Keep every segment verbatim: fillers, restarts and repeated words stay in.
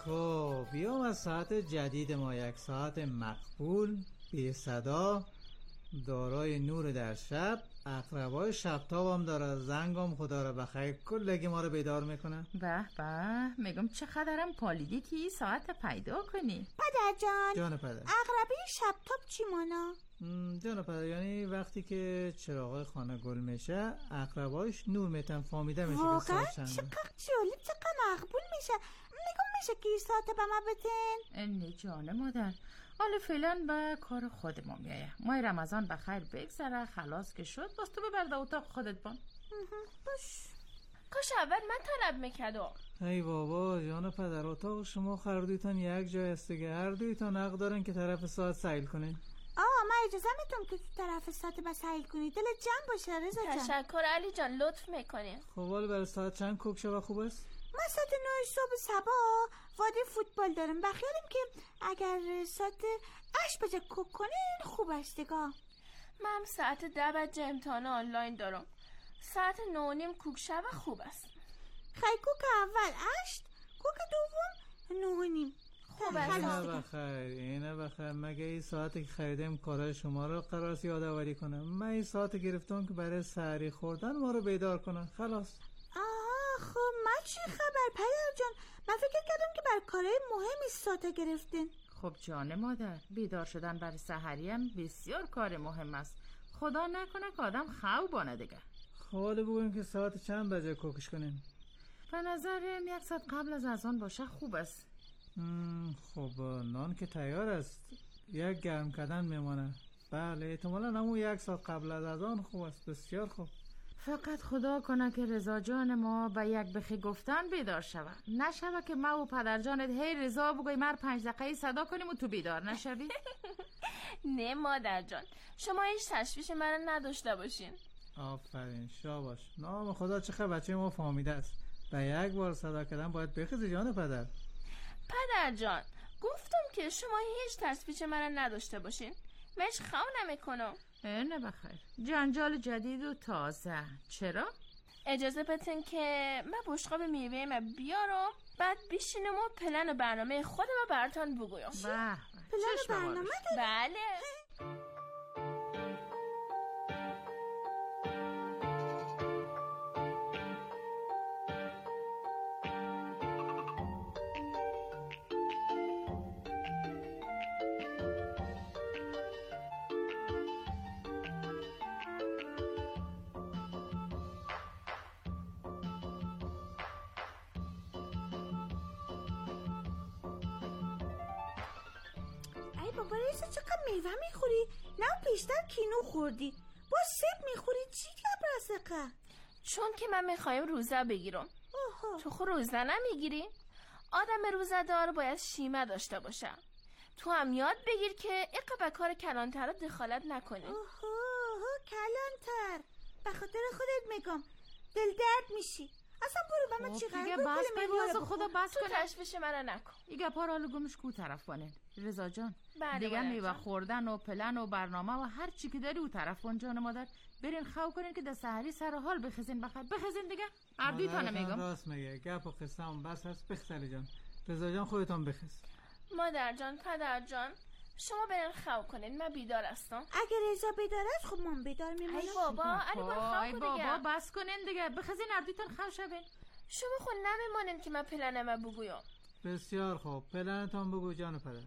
خب بیام از ساعت جدید ما، یک ساعت مقبول، بی صدا، دارای نور در شب، اقربای شبتابم داره، زنگم خدا را بخیر کلگی ما رو بیدار میکنه. به به، میگم چقدرم پالیدی که این ساعت پیدا کنی. پدر جان جان پدر، اقربای شبتاب چی مانا؟ جان پدر یعنی وقتی که چراغای خانه گل میشه اقربایش نور میتن، فامیده میشه که ساعت چنده. چقدر جالب، چقدر مقبول میشه. میگم میشه که این ساعت به ما بتن؟ نه جان مادر، حالا فعلا به کار خود ما میایه. ماه رمضان بخیر بگذره، خلاص که شد باز تو ببر در اتاق خودت بان. باش. کاش اول من طلب میکردم. ای بابا جان پدر، اتاق شما خردویتان یک جای است دیگه، هر دویتان حق دارن که طرف ساعت سیل کنین. آه من اجازه میتونم که تو طرف ساعت با سیل کنی، دل جمع باشه رضا جان. تشکر علی جان، لطف میکنین. خب ولی برای ساعت چند کوک شبه خوب است؟ ما ساعت نه صبح سبا وادی فوتبال دارم، بخیالیم که اگر ساعت هشت بجه کوک کنین خوب است دیگه. من ساعت ده بجه امتحان آنلاین دارم، ساعت نه و نیم کوک شبه خوب است. خیلی کوک اول هشت، کوک دوم نه و نیم خوب است. اینه بخیر، اینه بخیر. مگه این ساعتی که خریدیم کارهای شما رو قرار یادآوری کنم؟ من این ساعت گرفتم که برای سحری خوردن ما رو بیدار کنم، خلاص. آها خب من چی خبر پدر جان؟ من فکر کردم که بر کارهای مهمی ساعت گرفتین. خب جان مادر، بیدار شدن برای سحری هم بسیار کار مهم است. خدا نکنه که آدم خوابانه دیگه. خب بگویم که ساعت چند بجه کوکش کنیم؟ به نظرم یک ساعت قبل از اذان باشه خوب است. خب نان که تیار است، یک گرم کردن میمانه. بله احتمالا همون یک ساعت قبل از اذان خوب است. بسیار خوب. فقط خدا کنه که رضا جان ما به یک بخی گفتن بیدار شود، نشوه که ما و پدر جانت هی رضا بگوی مر پنج دقیقه صدا کنیم و تو بیدار نشوی. نه مادر جان، شما هیچ تشویش من نداشته باشین. آفرین، شاباش. نام خدا چقدر بچه ما فهمیده است. به یک بار صدا کردن باید بخیزی جان پدر. پدر جان گفتم که شما هیچ تشویش من نداشته باشین، من هیچ خواهم نمیکنم. نه بخیر، جنجال جدید و تازه. چرا؟ اجازه بتین که من بشقاب میوه ما بیارم، بعد بشینم و پلن و برنامه خودم رو براتون بگویم. به پلن و برنامه داری؟ بله. بابا ریسا چقدر میوه میخوری؟ نه پیشتر کینو خوردی، با سب میخوری چی که برسقه؟ چون که من میخوایم روزه بگیرم. تو خود روزه نمیگیری؟ آدم روزه دار باید شیمه داشته باشه. تو هم یاد بگیر که اقا به کار کلانتر رو دخالت نکنی. اوه کلانتر، به خاطر خودت میگم دل درد میشی. اصلا برو با من چی قرار دیگه بس بریاز خدا بس تو کنه. تشویش من نکن. ایگه پارالو گمش کو طرف بانه رضا جان. بله دیگه میوه جان. خوردن و پلن و برنامه و هر چی که داری او طرف بان جان مادر. برین خو کنین که در سحری سر حال بخزین بخیر. بخزین دیگه اردوی تا نمیگم. راست میگه، گپ و قصه هم بس هست. بخسلی جان، رضا جان خودتون بخز. مادر جان پدر جان شما برین خو کنین، من بیدار هستم. اگه رضا بیدار است خب من بیدار میمونم. ای بابا علی با خو ای بابا بس کنین دیگه، بخزین اردویتون خو شوین. شما خود نمیمانین که من پلنم بگویم. بسیار خوب، پلنتان بگو جان پدر.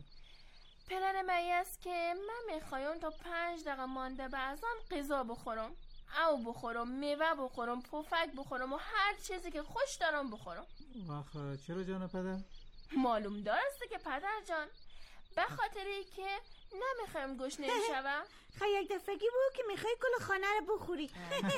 پلن من است که من میخوایم تا پنج دقیقه مانده به از آن غذا بخورم، او بخورم، میوه بخورم، پفک بخورم و هر چیزی که خوش دارم بخورم. واخه چرا جان پدر؟ معلوم دارسته که پدر جان، به خاطری که نمیخوایم گشنه شوم. خیلی یک دفعگی بود که میخوای کل خانه رو بخوری.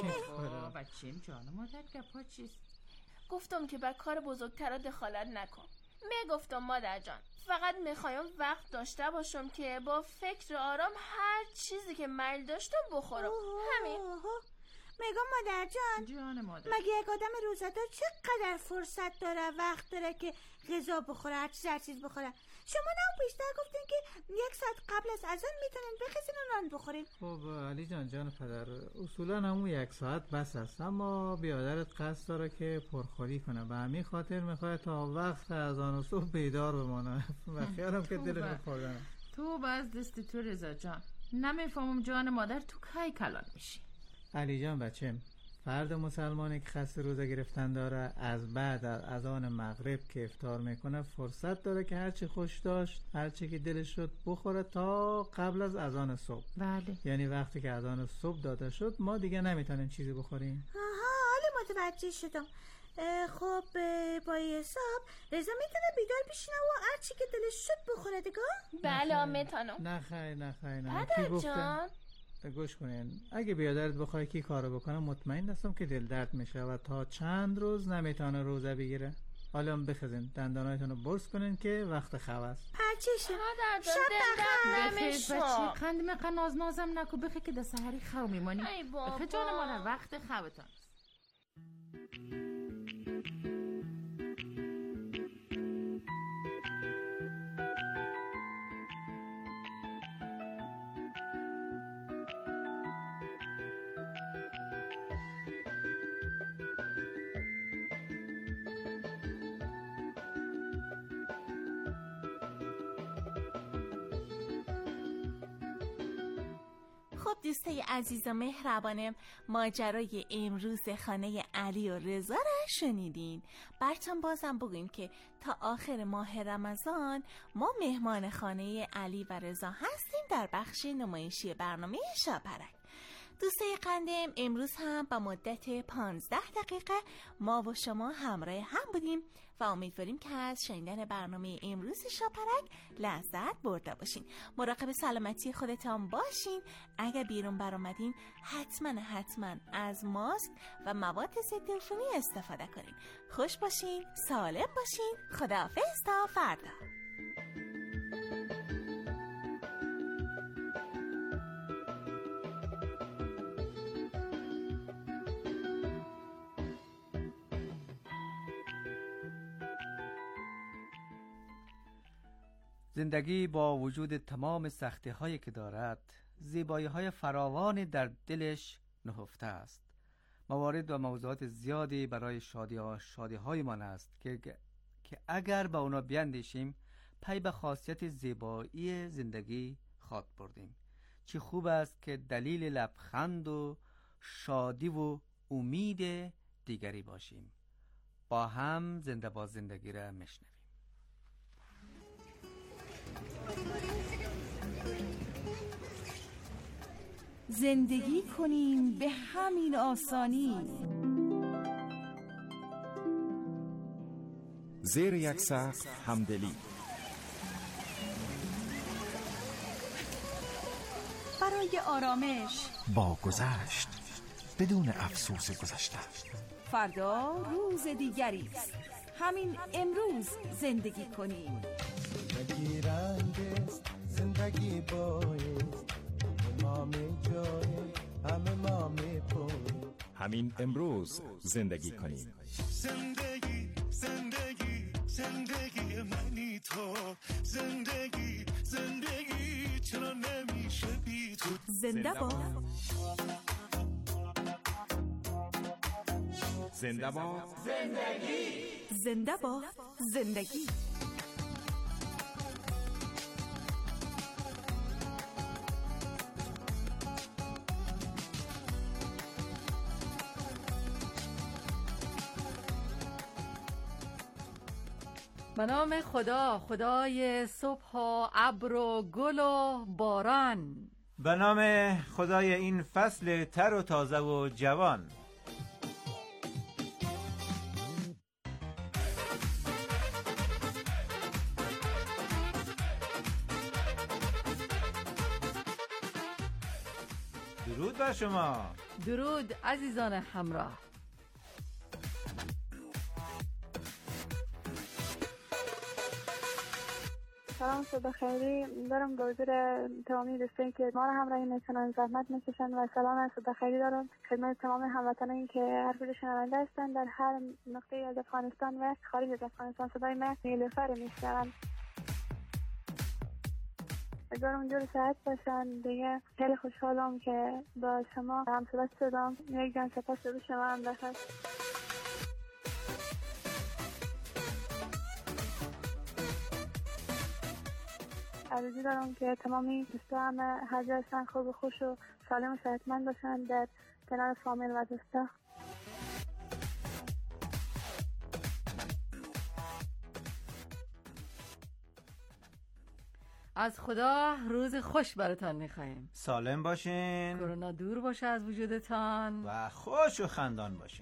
بابا بچیم جان مادر گپا چیست؟ گفتم که به کار بزرگتر دخالت نکن. میگفتم مادر جان فقط میخوایم وقت داشته باشم که با فکر آرام هر چیزی که میل داشتم بخورم. همین. میگم مادر جان جان مادر، مگه یک آدم روزدار چقدر فرصت داره، وقت داره که غذا بخوره، هر چیز هر چیز بخوره؟ شما نه بیشتر گفتین که یک ساعت قبل از اذان میتونین بخیزین و نان بخورین. خب علی جان جان پدر، اصولا همون یک ساعت بس است، اما بیادرت قصد داره که پرخوری کنه، به همین خاطر میخواد تا وقت اذان و صبح بیدار بمانه و خیالم که دلش خوردن. تو باز دستی تو رضا جان، نمیفهمم جان مادر تو کی کلان میشی. علی جان بچم، فرد مسلمانی که خسته روزه گرفتن داره از بعد از اذان مغرب که افطار میکنه فرصت داره که هرچی خوش داشت هرچی که دلش شد بخوره تا قبل از اذان صبح. بله. یعنی وقتی که اذان صبح داده شد ما دیگه نمیتونیم چیزی بخوریم. آها حالا متوجه شدم. خب با این حساب رضا میتونه بیدار بشینه و هرچی که دلش شد بخوره دیگه؟ بله آمتانم. نه خیر نه خیر نه. پدر جان گوش کنین، اگه بیادرت بخوای کی کارو بکنه مطمئن هستم که دل درد میشه و تا چند روز نمیتونه روزه بگیره. حالا بخزین دندانایتون رو برس کنین که وقت خواب است. پرچشه پدر جان دل درد بخیز نمیشه. بچه قند میقن ناز نازم نکو، بخی که ده سحری خواب میمانی. ای بابا. بخی جان مادر وقت خوابتان. خب دوستای عزیز و مهربانم، ماجرای امروز خانه علی و رضا را شنیدین. براتون بازم بگویم که تا آخر ماه رمضان ما مهمان خانه علی و رضا هستیم در بخش نمایشی برنامه شاپرک. دوستای قندم، امروز هم با مدت پانزده دقیقه ما و شما همراه هم بودیم و امیدواریم که از شنیدن برنامه امروز شاپرک لذت برده باشین. مراقب سلامتی خودتان باشین. اگر بیرون برآمدین حتما حتما از ماسک و مواد ضد عفونی استفاده کنین. خوش باشین، سالم باشین. خداحافظ تا فردا. زندگی با وجود تمام سختی هایی که دارد زیبایی های فراوانی در دلش نهفته است. موارد و موضوعات زیادی برای شادی ها شادی های من است که که اگر به اونا بیاندیشیم پی به خاصیت زیبایی زندگی خواد بردیم. چه خوب است که دلیل لبخند و شادی و امید دیگری باشیم. با هم زنده با زندگی را میشنویم. زندگی کنیم به همین آسانی، زیر یک سقف همدلی، برای آرامش با گذشت بدون افسوس گذشته. فردا روز دیگری است، همین امروز زندگی کنیم. زندگی رنگ است، زندگی بایست، ما می جای همه ما می پویم. همین امروز زندگی کنیم. زندگی زندگی زندگی منی تو، زندگی زندگی چرا نمیشه بی تو. زنده باد، زنده باد زندگی، زنده باد زندگی. به نام خدا، خدای صبح و ابر و گل و باران. به نام خدای این فصل تر و تازه و جوان. درود بر شما. درود عزیزان همراه. سلام صبح خیری دارم به حضور تمامی دوستانی که ما را همراهی میکنن، زحمت میکشن و سلام از صبح خیری دارم خدمت تمام هموطنانی که هر کجا شنونده هستن در هر نقطه از افغانستان و خارج از افغانستان. صدای من نیلوفر میشنون. امیدوارم جور صحت باشن. دیگه خیلی خوشحالم که با شما همصحبت شدم. یک جان سپاس به شما هم بخیر. آرزو دارم که تمامی دوستان هر جا هستن خوب و خوش و سالم و صحتمند باشن در کنار فامیل و دوستا. از خدا روز خوش براتان میخوایم. سالم باشین، کرونا دور باشه از وجودتان و خوش و خندان باشین.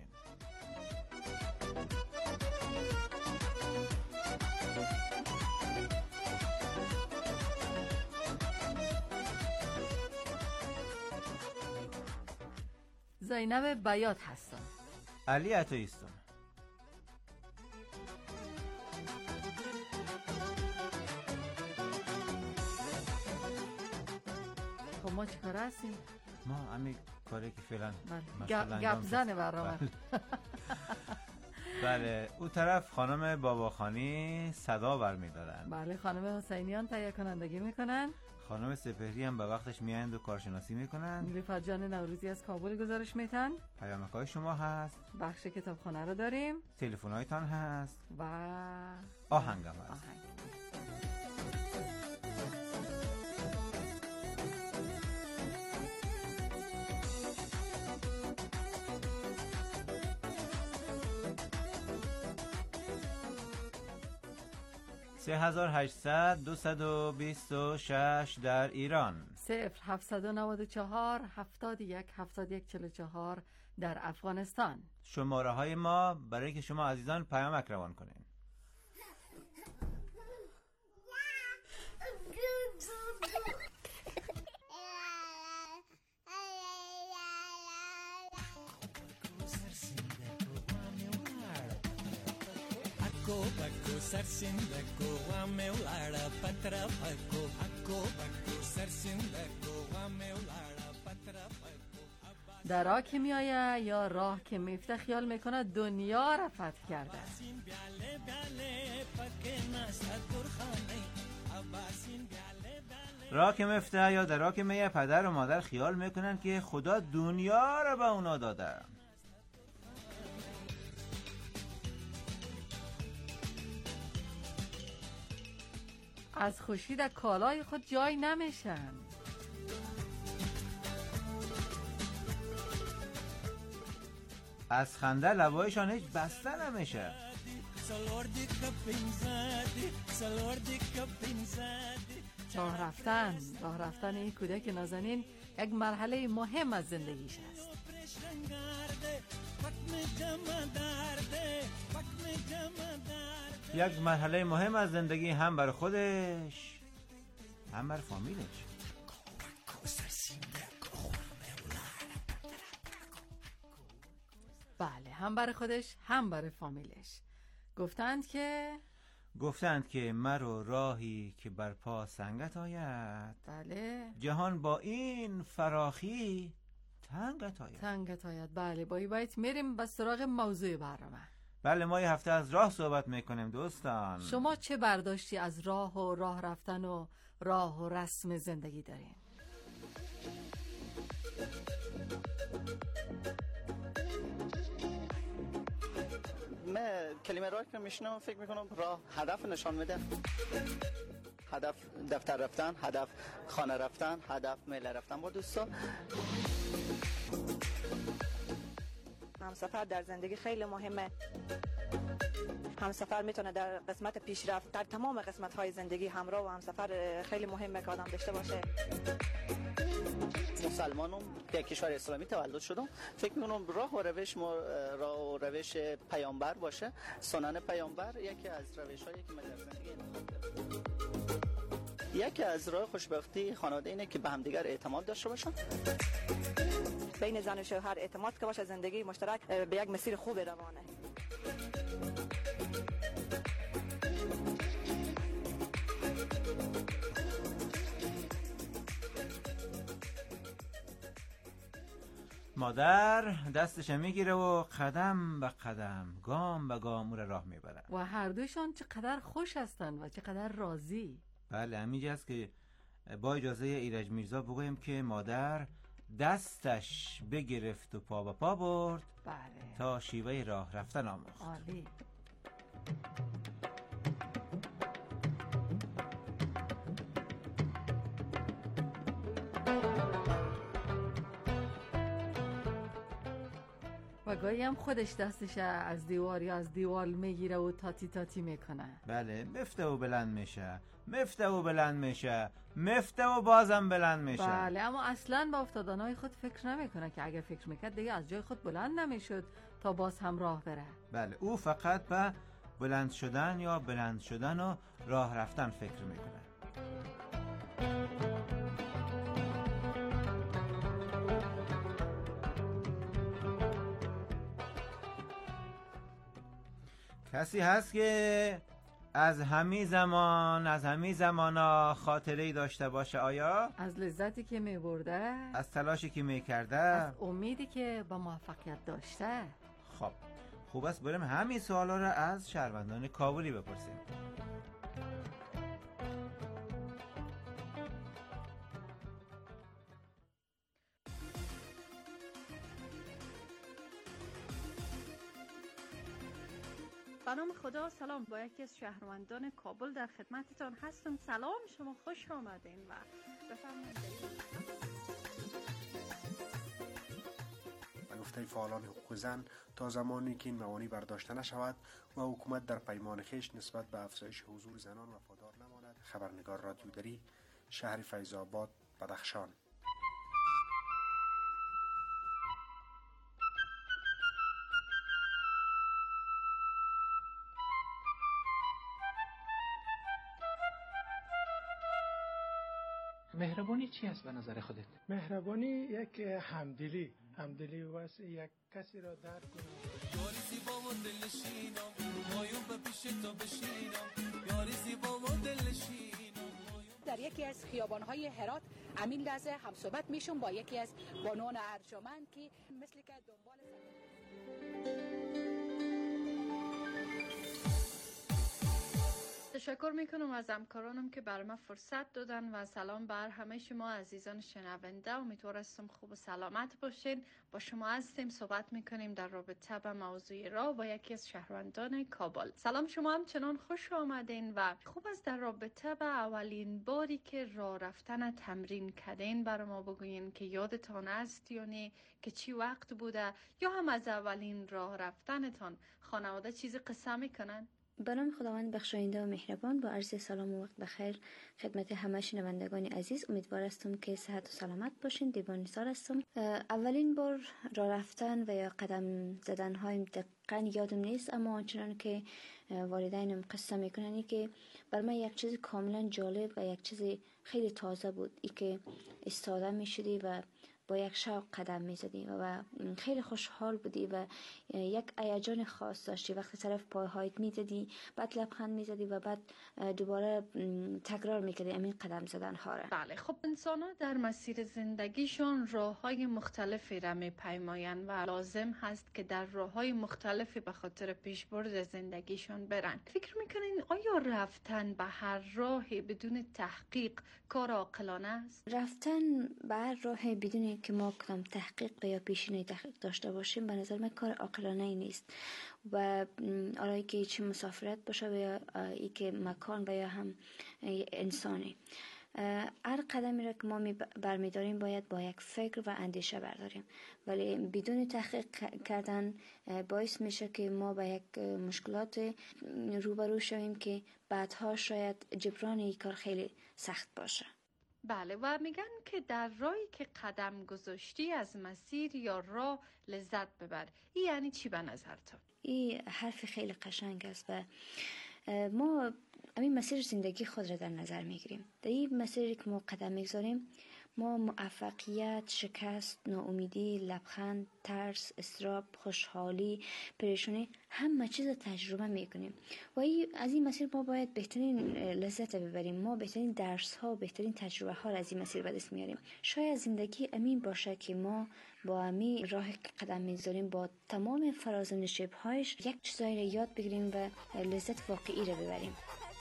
زینب بیات هستم. علی عطاییستم. خب ما چی کار هستیم؟ ما همین کاری که فعلا گپ زنه برنامه. بله او طرف خانم باباخانی صدا برمیدارن. بله خانم حسینیان تهیه کنندگی میکنن. خانم سپهری هم به وقتش میایند و کارشناسی میکنن. نیلوفر جان نوروزی از کابل گزارش میتن. پیامک‌های شما هست. بخش کتابخانه رو داریم. تلفن‌هایتان هست. و آهنگم هست. آهنگ. سه هزار و هشتصد دویست و بیست و شش در ایران. صفر هفتصد و نود و چهار هفتاد و یک هفتاد و یک چهل و چهار در افغانستان. شماره های ما برای که شما عزیزان پیامک روان کنین. Ako bako sarsindako wame ulara patra pako Ako bako sarsindako wame ulara patra pako. درا که میآید یا راه که میفته خیال میکنه دنیا را فتح کرده. راه که میفته یا درا که میآید پدر و مادر خیال میکنن که خدا دنیا را به اونا داده. از خوشی در کالای خود جای نمیشن. از خنده لبایشان هیچ بسته نمیشه. راه رفتن راه رفتن این کودک نازنین یک مرحله مهم از زندگیش است. یک مرحله مهم از زندگی هم بر خودش هم بر فامیلش. بله هم بر خودش هم بر فامیلش. گفتند که گفتند که مرو راهی که بر پا سنگت آید. بله جهان با این فراخی تنگت آید. تنگت آید. بله با این بیت میریم به سراغ موضوع برنامه. بله ما یه هفته از راه صحبت میکنیم دوستان. شما چه برداشتی از راه و راه رفتن و راه و رسم زندگی دارین؟ من کلمه راه که میشنم فکر میکنم راه هدف نشان میده. هدف دفتر رفتن، هدف خانه رفتن، هدف میله رفتن با دوستا. همسفر در زندگی خیلی مهمه. همسفر میتونه در قسمت پیشرفت در تمام قسمت های زندگی همراه و همسفر خیلی مهمه که آدم داشته باشه. مسلمانم در کشور اسلامی تولد شدم. فکر میکنم راه و روش ما راه و روش پیامبر باشه. سنن پیامبر یکی از روش‌هایی که من در زندگی انتخاب کردم. یکی از راه خوشبختی خانواده اینه که به همدیگر اعتماد داشته باشن. بین زن و شوهر اعتماد که باشه، زندگی مشترک به یک مسیر خوب روانه. مادر دستش میگیره و قدم به قدم گام به گام او را راه میبره و هر دوشان چقدر خوش هستن و چقدر راضی. بله همینجاست که با اجازه ایرج میرزا بگویم که مادر دستش بگرفت و پا به پا برد. بله. تا شیوه راه رفتن آموخت. عالی. و گاهی هم خودش دستش از دیوار یا از دیوار میگیره و تاتی تاتی میکنه. بله مفته و بلند میشه، مفته و بلند میشه، مفته و بازم بلند میشه. بله اما اصلا با افتادنهای خود فکر نمیکنه که اگر فکر میکرد دیگه از جای خود بلند نمیشد تا باز هم راه بره. بله او فقط به بلند شدن یا بلند شدن و راه رفتن فکر میکنه. کسی هست که از همین زمان از همین زمانا خاطره‌ای داشته باشه؟ آیا از لذتی که میبرده، از تلاشی که میکرده، از امیدی که با موفقیت داشته؟ خب خوب است بریم همین سوالا رو از شهروندان کابلی بپرسیم. به نام خدا. سلام، با یکی از شهروندان کابل در خدمتتان هستم. سلام، شما خوش آمدین و بفرمایید. به گفته فعالان حقوق زن تا زمانی که این موانع برداشته نشود و حکومت در پیمان خویش نسبت به افزایش حضور زنان وفادار نماند. خبرنگار رادیودری، شهر فیض آباد، بدخشان. مهربانی چی است به نظر خودت؟ مهربانی یک همدلی همدلی واسه یک کسی را درک کنه. یاری زیبا و دلشینم مایون به پیش تو بشینم، یاری زیبا و دلشینم. در یکی از خیابان‌های هرات همین لحظه هم صحبت میشم با یکی از بانوان ارجمند که مثل که دنبال تشکر میکنم از همکارانم که بر ما فرصت دادن و سلام بر همه شما عزیزان شنونده. امیدوارم خوب و سلامت باشین. با شما هستیم، صحبت میکنیم در رابطه با موضوع راه با یکی از شهروندان کابل. سلام، شما همچنان خوش آمدین و خوب است در رابطه با اولین باری که راه رفتن تمرین کردین بر ما بگوین که یادتان است یا نه، که چی وقت بوده، یا هم از اولین راه رفتنتان خانواده چیزی قصه میکنن؟ به نام خداوند بخشاینده و مهربان، با عرض سلام و وقت بخیر خدمت همه شنوندگان عزیز. امیدوار هستم که صحت و سلامت باشین. دیوان نثار هستم. اولین بار راه رفتن و یا قدم زدن هایم دقیقاً یادم نیست، اما آنچنان که والدینم قصه میکنن که بر من یک چیز کاملا جالب و یک چیز خیلی تازه بود، ای که استاده میشدی و با یک شوق قدم میزدی و خیلی خوشحال بودی و یک هیجان خاص داشتی وقتی طرف پاهایت میزدی، بعد لبخند میزدی و بعد دوباره تکرار میکردی همین قدم زدن ها را. بله، خب انسان ها در مسیر زندگیشون راه های مختلفی را میپیماین و لازم هست که در راه های مختلفی به خاطر پیشبرد زندگیشون برن. فکر میکنین آیا رفتن به هر راهی بدون تحقیق کار عاقلانه است؟ رفتن به هر راه بدون که ما کدام تحقیق یا پیشینه تحقیق داشته باشیم به نظر من کار عاقلانه ای نیست و آرایی که چه مسافرت باشه و یا ای که مکان و یا هم انسانی، هر قدمی را که ما برمیداریم باید با یک فکر و اندیشه برداریم، ولی بدون تحقیق کردن باعث میشه که ما با یک مشکلات روبرو شویم که بعدها شاید جبران این کار خیلی سخت باشه. بله، و میگن که در راهی که قدم گذاشتی از مسیر یا راه لذت ببر. این یعنی چی به نظر تو؟ این حرف خیلی قشنگ است و ما همین مسیر زندگی خود را در نظر میگیریم. در این مسیری که ما قدم میگذاریم ما موفقیت، شکست، ناامیدی، لبخند، ترس، اضطراب، خوشحالی، پریشانی، همه چیز تجربه میکنیم و از این مسیر ما باید بهترین لذت ببریم. ما بهترین درس ها و بهترین تجربه ها را از این مسیر به دست میاریم. شاید زندگی امین باشه که ما با همین راه قدم میذاریم با تمام فراز و نشیب‌هایش یک چیزایی را یاد بگیریم و لذت واقعی را ببریم.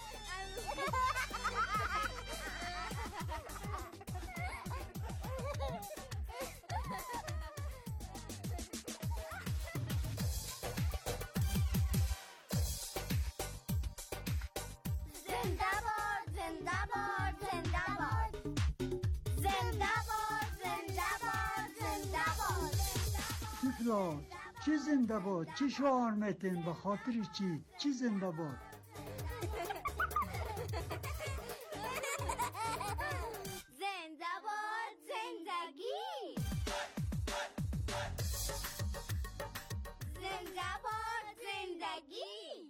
چی زنده باد؟ چی شعار میتین؟ به خاطر چی؟ چی زنده باد؟ زنده باد زندگی، زنده باد زندگی.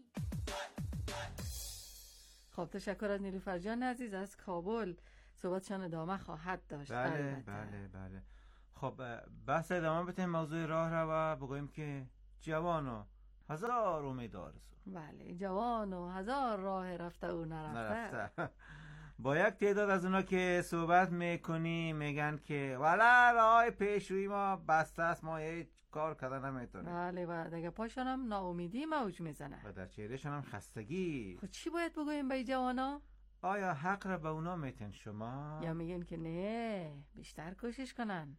خب تشکر از نیلوفر جان عزیز از کابل. صحبتشان ادامه خواهد داشت. بله البته. بله بله. خب بحث ادامه بتیم موضوع راه رو و بگوییم که جوانو هزار امید آرزو. بله جوان و هزار راه رفته و نرفته, نرفته. با یک تعداد از اونا که صحبت میکنیم میگن که والا راه پیشروی ما بسته است، ما هیچ کار کردن نمیتونیم. بله و دیگه پاشون هم ناامیدی موج میزنه و در چهرهشون هم خستگی. خب چی باید بگوییم به جوانا؟ آیا حق را به اونا میتین شما؟ یا میگن که نه بیشتر کوشش کنن؟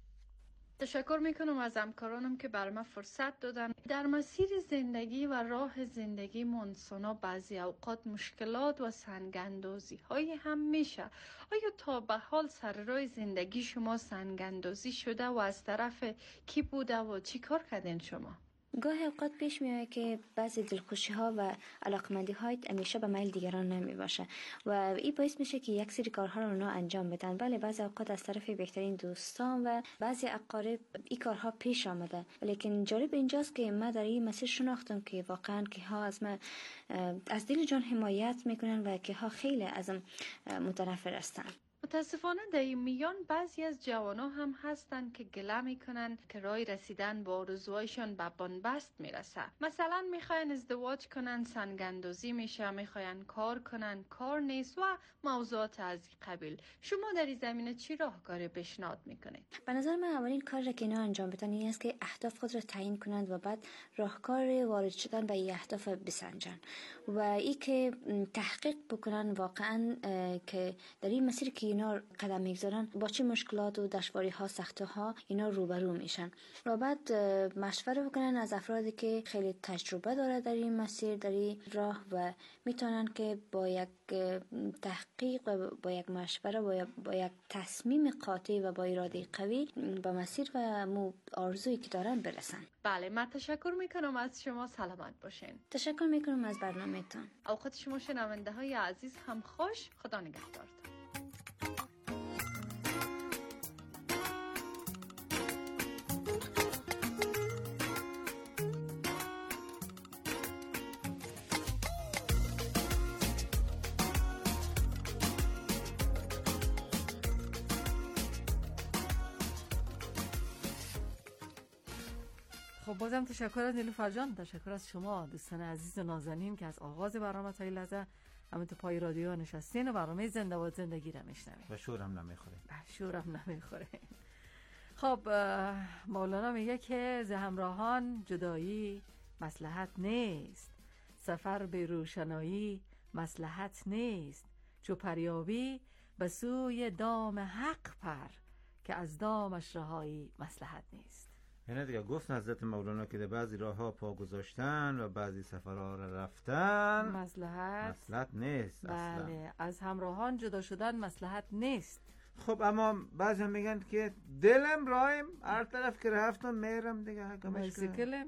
تشکر میکنم از همکارانم که بر من فرصت دادن. در مسیر زندگی و راه زندگی منسانا بعضی اوقات مشکلات و سنگاندازی های هم میشه. آیا تا به حال سر راه زندگی شما سنگاندازی شده و از طرف کی بوده و چی کار کردین شما؟ گاهی اوقات پیش میاد که بعضی دلخوشی ها و علاقمندی های همیشه به میل دیگران نمی باشه و این باعث میشه که یک سری کارها رو اونا انجام بدن. بله بعضی اوقات از طرف بهترین دوستان و بعضی اقارب این کارها پیش آمده، لیکن جالب اینجاست که من در این مسیر شناختم که واقعا که ها از من از دل جان حمایت میکنن و که ها خیلی ازم متنفر هستن. متاسفانه در این میان بعضی از جوانا هم هستند که گله میکنن که راه رسیدن با آرزوهایشان به بنبست میرسه. مثلا میخواین ازدواج کنن، سنگاندازی میشه، میخواین کار کنن، کار نیست و موضوعات از این قبیل. شما در این زمینه چی راهکاری پیشنهاد میکنید؟ به نظر من اولین کار را که اینا انجام بدن این است که اهداف خود را تعیین کنند و بعد راهکار وارد شدن به این اهداف بسنجن و این که تحقیق بکنن واقعا که در این مسیر که اینا قدم میگذارن با چه مشکلات و دشواری ها سختی ها اینا روبرو میشن و بعد مشوره بکنن از افرادی که خیلی تجربه داره در این مسیر، در این راه و میتونن که با یک تحقیق و با یک مشوره و با یک تصمیم قاطع و با اراده قوی به مسیر و مو آرزویی که دارن برسن. بله من تشکر میکنم از شما. سلامت باشین. تشکر میکنم از برنامهتون. اوقات شما شنونده های عزیز هم خوش. خدا نگهدارتون. خب بازم تشکر از نیلوفر جان، تشکر از شما دوستان عزیز و نازنین که از آغاز برنامه تا این لحظه همین تو پای رادیو نشستین و برنامه زنده باد زندگی را میشنوید و شورم نمیخوره. شورم نمیخوره. خب مولانا میگه که ز همراهان جدایی مصلحت نیست، سفر به روشنایی مصلحت نیست، چو پریابی به سوی دام حق پر، که از دامش رهایی مصلحت نیست. یعنی دیگه گفت حضرت مولانا که در بعضی راه ها پا گذاشتن و بعضی سفرها را رفتن مصلحت مصلحت نیست. بله اصلا از همراهان جدا شدن مصلحت نیست. خب اما بعضی هم میگن که دلم رایم هر طرف که رفتم میرم دیگه حکمش کنم.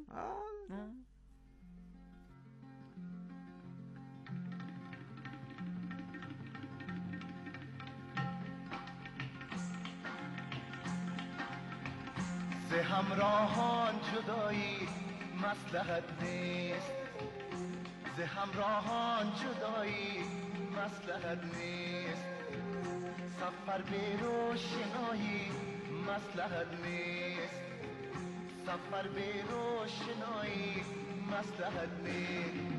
ز همراهان جدایی مصلحت نیست، ز همراهان جدایی مصلحت نیست، سفر به روشنایی مصلحت نیست، سفر به روشنایی مصلحت نیست.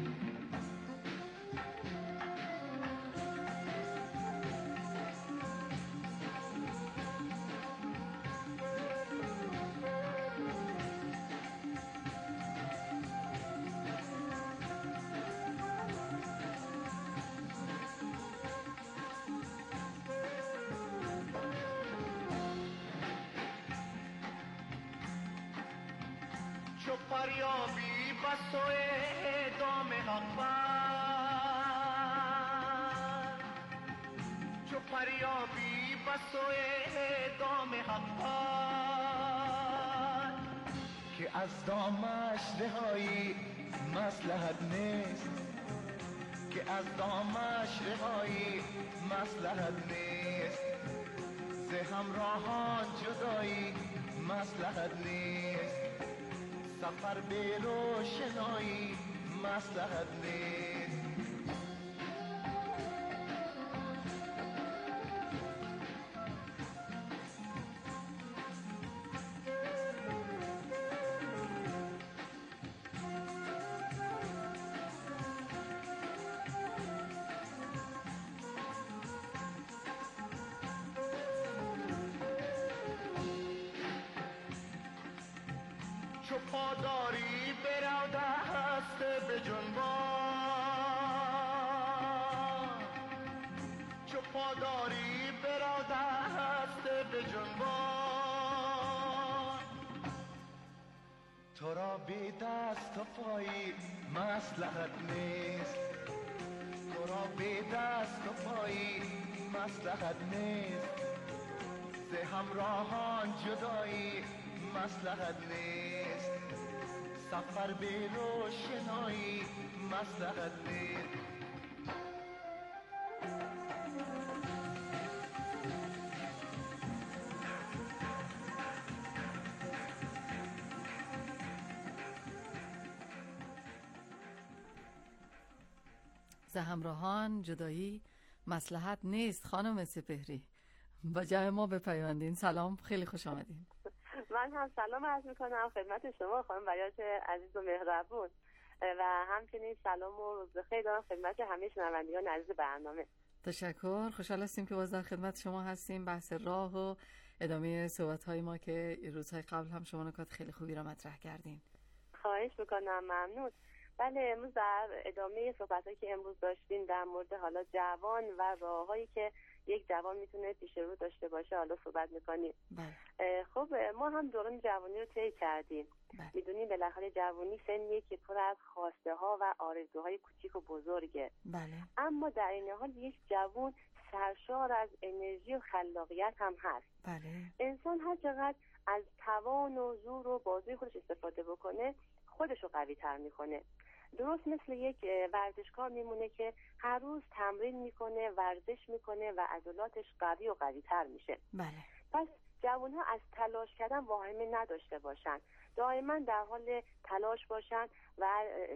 چو فریابی بس و اعدام حق بر، چو فریابی بس و اعدام حق بر، که از دامش رهایی مصلحت نیست، که از دامش رهایی مصلحت نیست. ز همراهان جدایی مصلحت نیست، سفر به روشنایی مصلحت نیست. چو پاداری برو دست به جنبان، چو پاداری برو دست به جنبان، تو را بی دست و پایی مصلحت نیست، تو را بی دست و پایی مصلحت نیست. ز همراهان جدایی مصلحت نیست، سفر به روشنایی مصلحت نیست. ز همراهان جدایی مصلحت نیست. خانم سپهری با جمع ما بپیوندین. سلام، خیلی خوش آمدین. من هم سلام عرض میکنم خدمت شما خانم بیات عزیز و مهربون، و همچنین سلام و روز بخیر دارم خدمت همه شنوندگان عزیز برنامه. تشکر، خوشحال هستیم که باز در خدمت شما هستیم. بحث راه و ادامه صحبت‌های ما که روزهای قبل هم شما نکات خیلی خوبی را مطرح کردین. خواهش میکنم، ممنون. بله، امروز در ادامه صحبت‌هایی که امروز داشتیم در مورد حالا جوان و راه‌هایی که یک جوان میتونه پیش رو داشته باشه حالا صحبت میکنیم. خب ما هم دوران جوانی رو طی کردیم. میدونیم بالاخره جوانی سنیه که پر از خواسته ها و آرزوهای کوچیک و بزرگه. بله. اما در این حال یک جوان سرشار از انرژی و خلاقیت هم هست. بله. انسان هر چقدر از توان و زور و بازوی خودش استفاده بکنه خودش رو قوی تر میکنه. درست مثل یک ورزشکار میمونه که هر روز تمرین میکنه، ورزش میکنه و عضلاتش قوی و قوی تر میشه. بله. پس جوان ها از تلاش کردن واهمه نداشته باشن، دائما در حال تلاش باشن و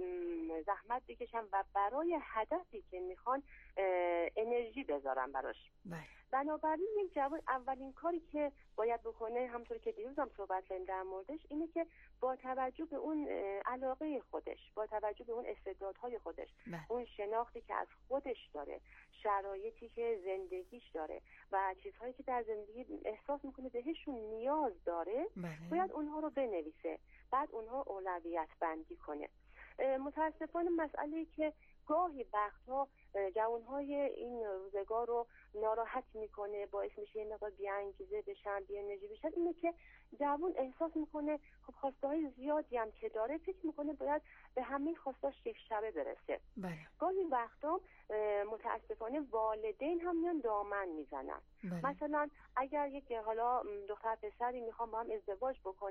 زحمت بکشن و برای هدفی که میخوان انرژی بذارن براش. بله. بنابراین یک جوان اولین کاری که باید بکنه، همونطور که دیروز هم صحبت کردیم در موردش، اینه که با توجه به اون علاقه خودش، با توجه به اون استعدادهای خودش، بله. اون شناختی که از خودش داره، شرایطی که زندگیش داره و چیزهایی که در زندگی احساس میکنه بهشون نیاز داره، بله. باید اونها رو بنویسه، بعد اونها اولویت بندی کنه. متاسفانه مسئله که گاهی وقتها جوانهای این روزگار رو ناراحت میکنه، باعث میشه یه مقدار بی‌انگیزه بشن، بی انرژی بشن، اینه که جوان احساس میکنه خب خواسته‌های زیادی هم که داره، فکر میکنه باید به همه خواستاش یک شبه برسه. بله. گاهی وقتا متاسفانه والدین هم میان دامن میزنن. بله. مثلا اگر یک حالا دختر پسری میخوان با هم ازدواج بکنن،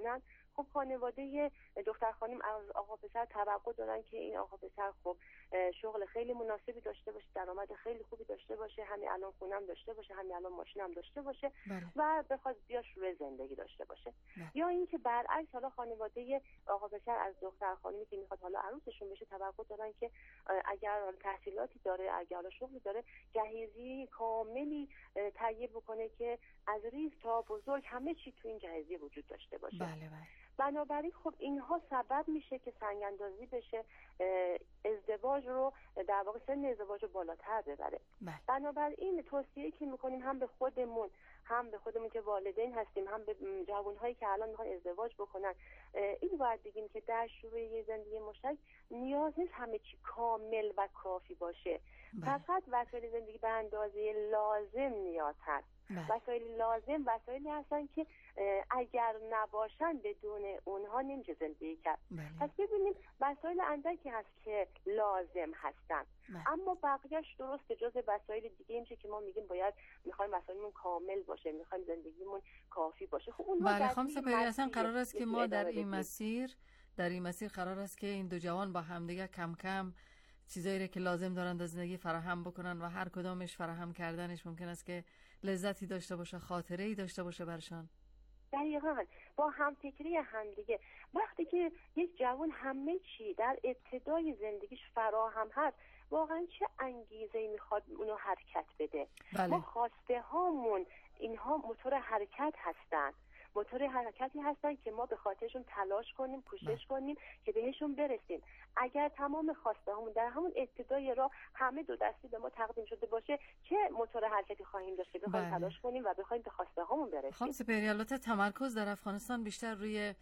خب خانواده دختر خانم از آقا پسر توقع دارن که این آقا پسر خب شغل خیلی مناسبی داشته باشه، درآمد خیلی خوبی داشته باشه، همین الان خونم داشته باشه، همین الان ماشینم داشته باشه بله. و بخواد بیا شروع زندگی داشته باشه. بله. یا اینکه برعکس حالا خانواده آقا پسر از دختر خانمی که میخواد حالا عروسشون بشه توقع دارن که اگر تحصیلاتی داره، اگر شغلی داره، جهیزی کاملی تهیه بکنه که از ریز تا بزرگ همه چی تو این جهیزیه وجود داشته باشه. بله بله. بنابراین خب اینها سبب میشه که سنگ اندازی بشه، ازدواج رو در واقع سن ازدواج رو بالاتر ببره. بله. بنابراین توصیه که میکنیم هم به خودمون، هم به خودمون که والدین هستیم، هم به جوانهایی که الان میخوان ازدواج بکنن، این باید بگیم که در شروع یه زندگی مشترک نیاز نیست همه چی کامل و کافی باشه. بله. فقط وسایل زندگی به اندازه لازم نیاز هست. بله. وسایل لازم وسایلی هستن که اگر نباشن بدون اونها نمیشه زندگی کرد. بله. پس ببینیم وسایل اندکی هست که لازم هستن. بله. اما بقیهش درسته جز وسایل دیگه میشه که ما میگیم باید میخوایم وسایلمون کامل باشه، میخوایم زندگیمون کافی باشه. خب اونها بله خانم سپهری اصلا قرار است که ما در این مسیر در این مسیر قرار است که این دو جوان با همدیگه کم کم چیزایی که لازم دارن در زندگی فراهم بکنن و هر کدامش فراهم کردنش ممکن است که لذتی داشته باشه، خاطره‌ای داشته باشه برشان. دقیقاً با همفکری همدیگه. وقتی که یک جوان همه چی در ابتدای زندگیش فراهم هست، واقعا چه انگیزه‌ای میخواد اونو حرکت بده؟ بله. ما خواسته هامون اینها موتور حرکت هستن، موتور حرکتی هستن که ما به خاطرشون تلاش کنیم، کوشش بله. کنیم که بهشون برسیم. اگر تمام خواسته هامون در همون ابتدای راه همه دو دستی به ما تقدیم شده باشه، چه موتور حرکتی خواهیم داشت که بخوایم بله. تلاش کنیم و بخوایم به خواسته هامون برسیم؟ خانم سپهری، البته تمرکز در افغانستان بیشتر روی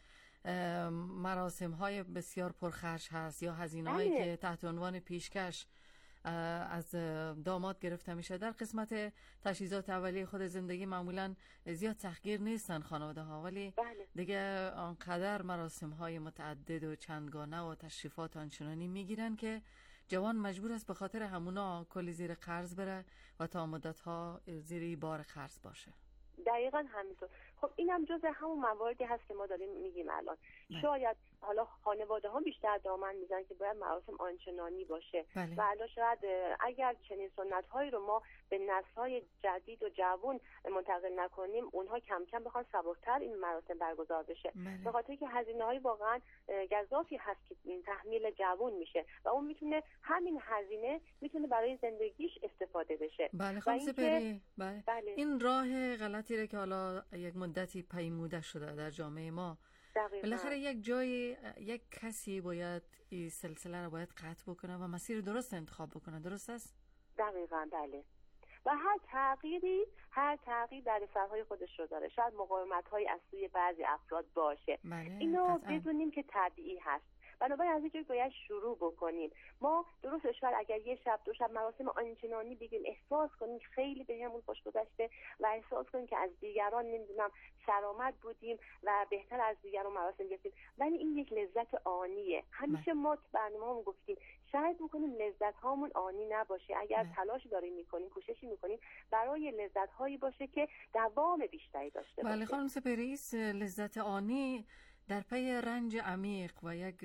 مراسم های بسیار پرخرج هست یا هزینه هایی که تحت عنوان پیشکش از داماد گرفته میشه. در قسمت تجهیزات اولیه خود زندگی معمولا زیاد تحقیر نیستن خانواده ها، ولی بله. دیگه آنقدر مراسم های متعدد و چندگانه و تشریفات آنچنانی میگیرن که جوان مجبور است به خاطر همونا کلی زیر قرض بره و تا مدت ها زیر بار قرض باشه. دقیقاً همینطور. خب اینم جز همون مواردی هست که ما داریم میگیم الان. بله. شاید حالا خانواده ها بیشتر دامن میزنن که باید مراسم آنچنانی باشه. بله. و الان شاید اگر چنین سنت هایی رو ما به نسل های جدید و جوان منتقل نکنیم، اونها کم کم بخوان سبکتر این مراسم برگزار بشه. بله. به خاطر که هزینه های واقعا گزافی هست که تحمیل جوان میشه و اون میتونه همین هزینه میتونه برای زندگیش استفاده بشه. بله خانم سپهری، بله. بله. این راه غلطی رو که حالا یک مدتی پیموده شده در جامعه ما، بالاخره یک جای یک کسی باید این سلسله رو باید قطع بکنه و مسیر درست انتخاب بکنه. درست است؟ دقیقاً بله. و هر تغییری هر تغییر در سرهای خودش رو داره. شاید مقاومت‌های از سوی بعضی افراد باشه. بله، اینو بدونیم که طبیعی هست. بنابراین از اینجایی باید شروع بکنیم. ما درست شاید اگر یه شب دو شب مراسم آنچنانی بگیم، احساس کنیم خیلی بهمون خوش گذشته و احساس کنیم که از دیگران نمیدونم سرآمد بودیم و بهتر از دیگران مراسم گرفتیم، ولی این یک لذت آنیه. همیشه ما تو برنامه‌مون گفتیم سعی بکنیم لذت هامون آنی نباشه. اگر تلاش داریم میکنیم، کوششی میکنیم برای لذت هایی باشه که دوام بیشتری داشته باشه. بله خانم سپهری، لذت آنی در پی رنج عمیق و یک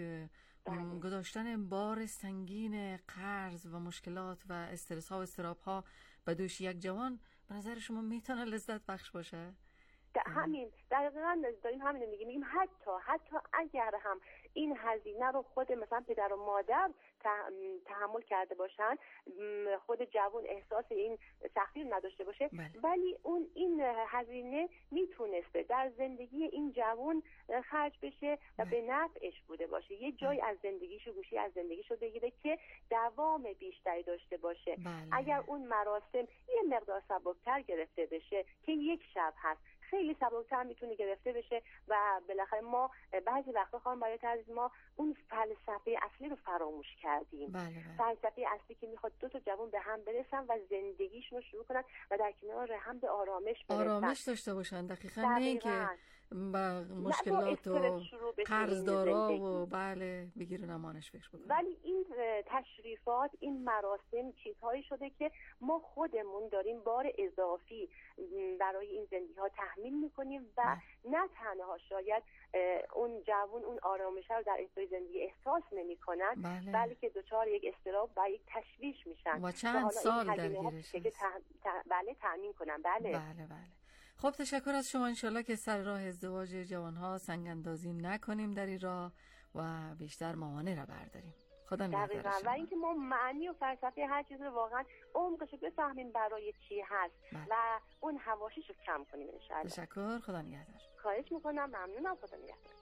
گذاشتن بار سنگین قرض و مشکلات و استرس ها و استراب ها به دوش یک جوان به نظر شما میتونه لذت بخش باشه؟ همین دقیقاً داریم همین میگیم. میگیم حتی حتی اگر هم این هزینه رو خود مثلا پدر و مادر تحمل کرده باشن، خود جوان احساس این سختی رو نداشته باشه، بله. ولی اون این هزینه میتونسته در زندگی این جوان خرج بشه و بله. به نفعش بوده باشه. یه جای بله. از زندگیشو گوشی از زندگیشو بگیره که دوام بیشتری داشته باشه. بله. اگر اون مراسم یه مقدار سبکتر گرفته بشه که یک شب هست، خیلی سبکتر میتونه گرفته بشه و بالاخره ما بعضی وقتا خانم باید عزیز ما اون فلسفه اصلی رو فراموش کردیم. بله بله. فلسفه اصلی که میخواد دو تا جوان به هم برسن و زندگیشون رو شروع کنن و در کنار هم به آرامش برسن، آرامش داشته باشن. دقیقاً. نه اینکه با مشکلات و قرضدارا و بله بگیر و نمانش فکر بکنیم. ولی این تشریفات، این مراسم چیزهایی شده که ما خودمون داریم بار اضافی برای این زندگی ها تحمیل میکنیم و نه تنها شاید اون جوون اون آرامش رو در ابتدای زندگی احساس نمیکنن، بله. بلکه دچار یک اضطراب و یک تشویش میشن و چند سال درگیرش که بله تامین کنن. بله بله بله. خب تشکر از شما. انشالله که سر راه ازدواج جوانها سنگ اندازی نکنیم در این راه و بیشتر موانع را برداریم. خدا نگهدار شما. و اینکه ما معنی و فلسفه هر چیز رو واقعا عمقش رو بفهمیم برای چی هست بله. و اون حواشیش رو کم کنیم انشالله. تشکر. خدا نگهدار. خواهش میکنم. ممنونم. خدا نگهدار.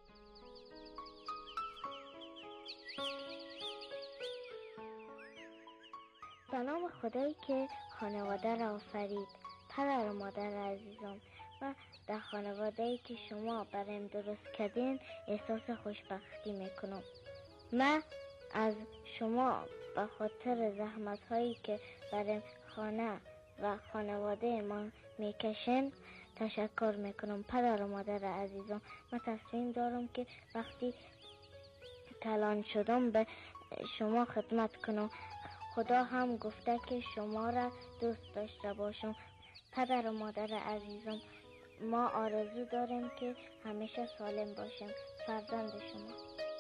به نام خدایی که خانواده را آفرید، پدر و مادر عزیزم، و در خانواده‌ای که شما برایم درست کردین احساس خوشبختی میکنم. من از شما به خاطر زحمت‌هایی که برای خانه و خانواده ما میکشین تشکر میکنم. پدر و مادر عزیزم، من تصمیم دارم که وقتی کلان شدم به شما خدمت کنم. خدا هم گفته که شما را دوست داشته باشم. پدر و مادر عزیزم، ما آرزو داریم که همیشه سالم باشیم. فرزند شما.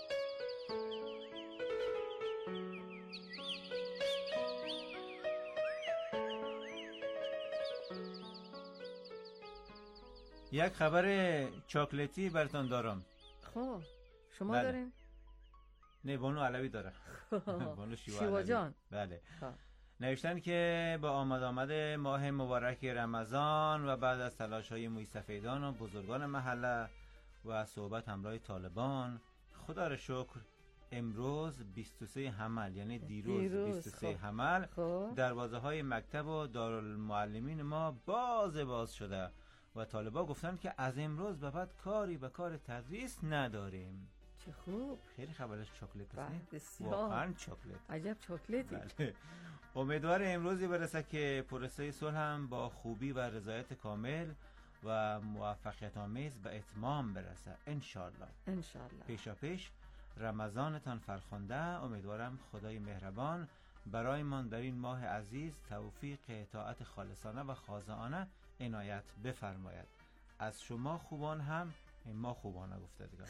یک خبر چاکلتی براتون دارم. خب شما بله. دارین؟ نه بانو علوی داره. بانو شیوا, شیوا جان. بله. خب. نوشتن که با آمد آمد ماه مبارک رمضان و بعد از تلاش‌های مویسفیدان و بزرگان محله و صحبت همراه طالبان، خدا را شکر امروز بیست و سه حمل یعنی دیروز, دیروز بیست و سه خب. حمل خب. دروازه های مکتب و دارالمعلمین ما باز باز شده و طالبا گفتن که از امروز به بعد کاری به کار تدریس نداریم. چه خوب. خیلی خبرش چاکلت است. بسیار. واقعا چاکلت. عجب چاکلتی. بله. امیدوار امروزی برسه که پروسه صلح هم با خوبی و رضایت کامل و موفقیت آمیز به اتمام برسه. انشالله. انشالله. پیشا پیش رمضانتان فرخنده. امیدوارم خدای مهربان برای من در این ماه عزیز توفیق اطاعت خالصانه و خاضعانه عنایت بفرماید. از شما خوبان هم ما خوبان نگفته دیگه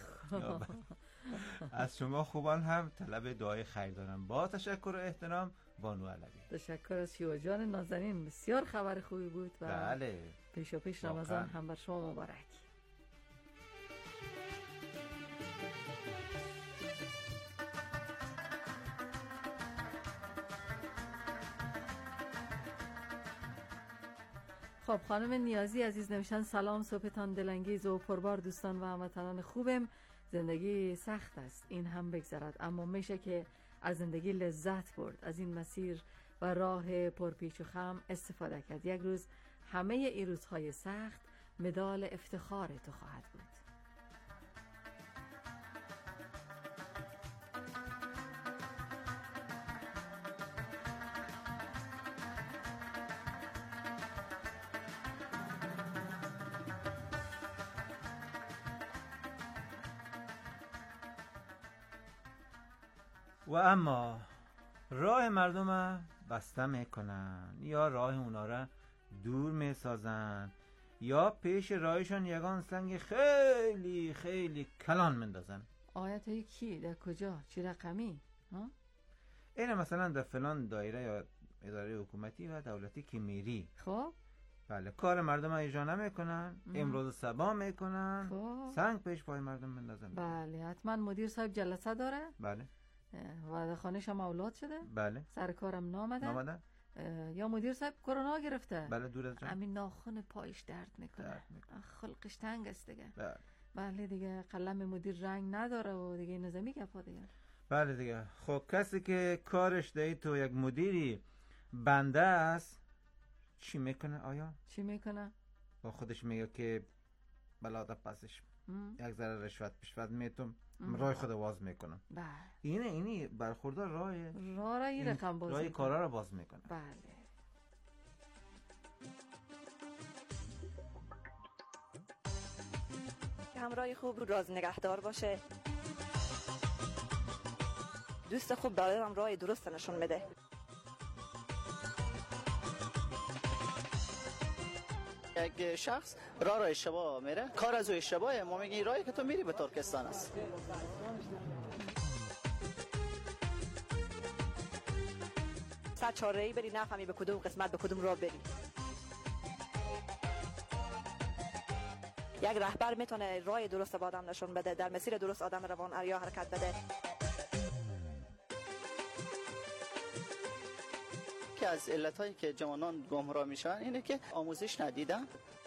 از شما خوبان هم طلب دعای خیر دارم. با تشکر و احترام بانو علوی. تشکر از شیوا جان نازنین. بسیار خبر خوبی بود و بله. پیشا پیش رمضان هم بر شما مبارک. خب خانم نیازی عزیز نوشتن سلام، صبحتان دلانگیز و پربار دوستان و هموطنان خوبم. زندگی سخت است، این هم بگذرد، اما میشه که از زندگی لذت برد، از این مسیر و راه پرپیچ و خم استفاده کرد. یک روز همه این روزهای سخت مدال افتخار تو خواهد بود. و اما راه مردم بسته میکنن یا راه اونا را دور میسازن یا پیش راهشان یگان سنگ خیلی خیلی کلان مندازن. آیت های کی؟ در کجا؟ چی رقمی؟ ها؟ اینه مثلا در فلان دایره یا اداره حکومتی و دولتی که میری خب بله کار مردم اجرا نمیکنن، امروز سبا میکنن، خب. سنگ پیش پای مردم مندازن. بله حتما مدیر صاحب جلسه داره. بله وعده خانه‌ش هم اولاد شده. بله سر کارم نامده. نامده. یا مدیر صاحب کرونا گرفته. بله دور از جان. همین ناخن پایش درد میکنه. درد میکنه. خلقش تنگ است دیگه. بله. بله دیگه قلم مدیر رنگ نداره و دیگه نظامی گپا دیگه. بله دیگه. خب کسی که کارش دی تو یک مدیری بنده است چی میکنه آیا؟ چی میکنه؟ با خودش میگه که بلاده پسش یک ذره رشوت پشوت میتم رای خود باز میکنم. بله اینه اینی برخوردار راه راه را این رقم باز راه کارا را باز میکنه. بله همراه خوب، راز نگهدار باشه. دوست خوب به آدم راه درست نشون میده. یک شخص راه را اشتباه میره، کار از او اشتباهه، ما میگیم راهی که تو میری به ترکستان است. صد چاره ای بری نفهمی به کدوم قسمت به کدوم راه بری. یک رهبر میتونه راه درست به آدم نشون بده، در مسیر درست آدم روان یا حرکت بده. که از علتایی که جوانان گمراه میشن اینه که آموزش ندیدن.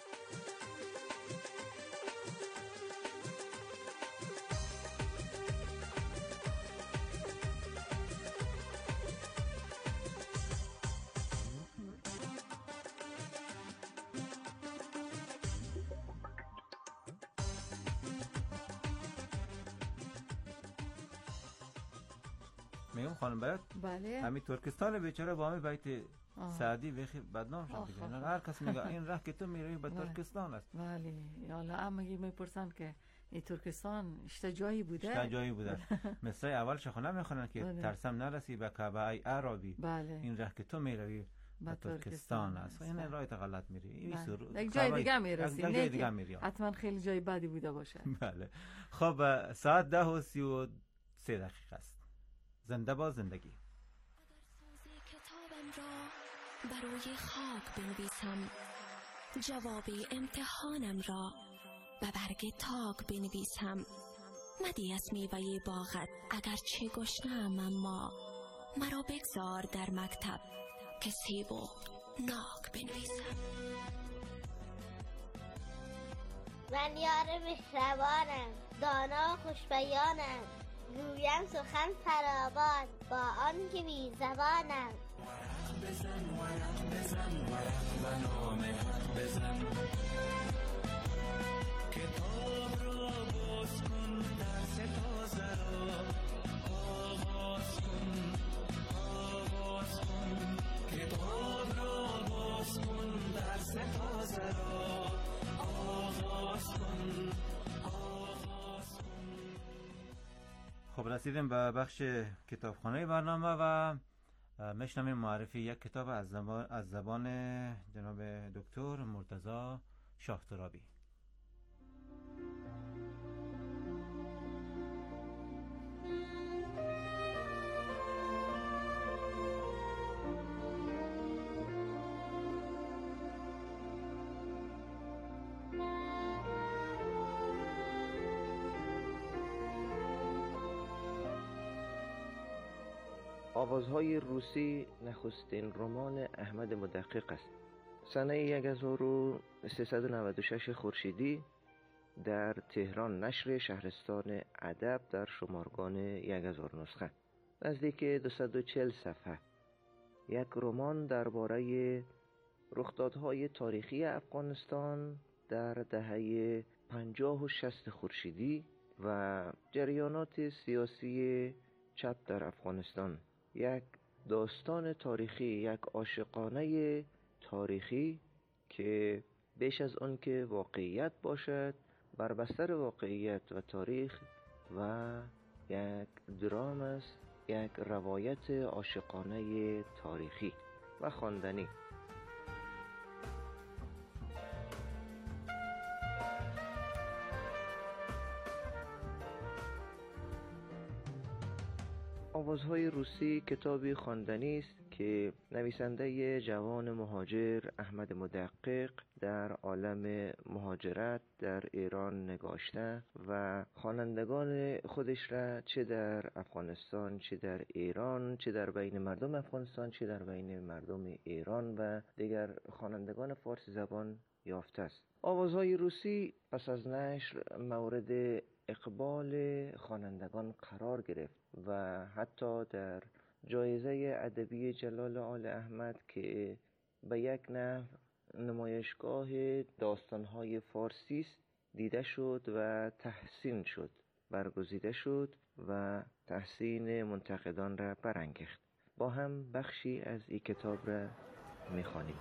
میگم خانم باید بله همین ترکستان بیچاره با همین بیت سعدی بخی بدنام شد دیگه. هر کس میگه این راه که تو میری به ترکستان است. بله حالا هم میگی میپرسن که این ترکستان اشته جایی بوده؟ اشته جایی بوده. مثل اول شخونه میخونن که بله. ترسم نرسی به کعبه ای عربی. بله. این راه که تو میروی به ترکستان است. این راه غلط میری. یک جای دیگه میرسی. یک جای دیگه میری. حتما خیلی جای بدی بوده باشه. بله. خب ساعت ده و سی و سه دقیقه است. زنده با زندگی. کتابم را برای خاک بنویسم، جواب امتحانم را به برگ تاک بنویسم. مدی از میوه باغت اگر چه گشنم، اما مرا بگذار در مکتب که سیب و ناک بنویسم. من یار مهربانم، دانا و خوشبیانم، گویم سخن فراوان با آن که بی زبانم. ورق بزن ورق بزن ورق و نام حق بزن، کتاب را باز کن درس تازه را آغاز کن آغاز کن، کتاب را باز کن درس تازه را آغاز کن. خب رسیدیم به بخش کتابخانه برنامه و میشنویم معرفی یک کتاب از زبان, از زبان جناب دکتر مرتضی شاهترابی. آوازهای روسی نخستین رمان احمد مدقق است. سنه هزار و سیصد و نود و شش خورشیدی در تهران نشر شهرستان ادب در شمارگان هزار نسخه. نزدیک دویست و چهل صفحه. یک رمان درباره رخدادهای تاریخی افغانستان در دهه پنجاه و شصت خورشیدی و جریانات سیاسی چپ در افغانستان. یک داستان تاریخی، یک عاشقانه تاریخی که بیش از آن که واقعیت باشد بر بستر واقعیت و تاریخ و یک درام است، یک روایت عاشقانه تاریخی و خواندنی. آوازهای روسی کتابی خواندنی است که نویسنده جوان مهاجر احمد مدقق در عالم مهاجرت در ایران نگاشته و خوانندگان خودش را چه در افغانستان، چه در ایران، چه در بین مردم افغانستان، چه در بین مردم ایران و دیگر خوانندگان فارسی زبان یافته است. آوازهای روسی پس از نشر مورد اقبال خوانندگان قرار گرفت و حتی در جایزه ادبی جلال آل احمد که به یک نحو نمایشگاه داستان‌های فارسی است دیده شد و تحسین شد، برگزیده شد و تحسین منتقدان را برانگیخت. با هم بخشی از این کتاب را می‌خوانیم.